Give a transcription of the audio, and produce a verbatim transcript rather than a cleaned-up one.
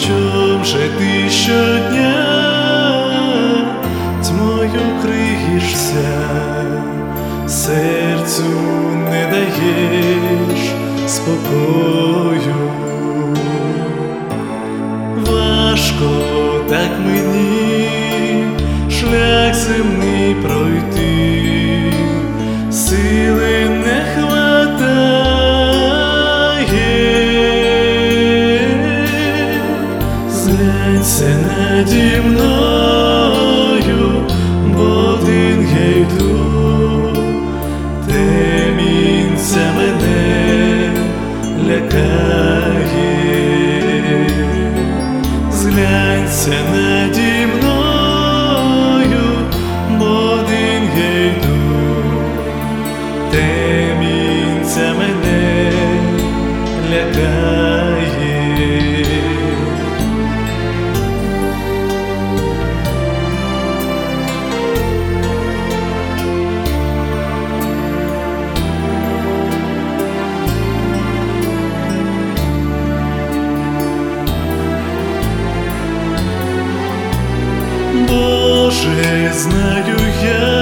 чом же ти щодня тьмою криєшся, серцю не даєш спокою? Важко так мені шлях земний пройти, сили не хватає. Зглянься наді мною, бо один я йду, темінця мене лякає. Зглянься наді мною, бо один я йду, темінця мене лякає. Боже, знаю я,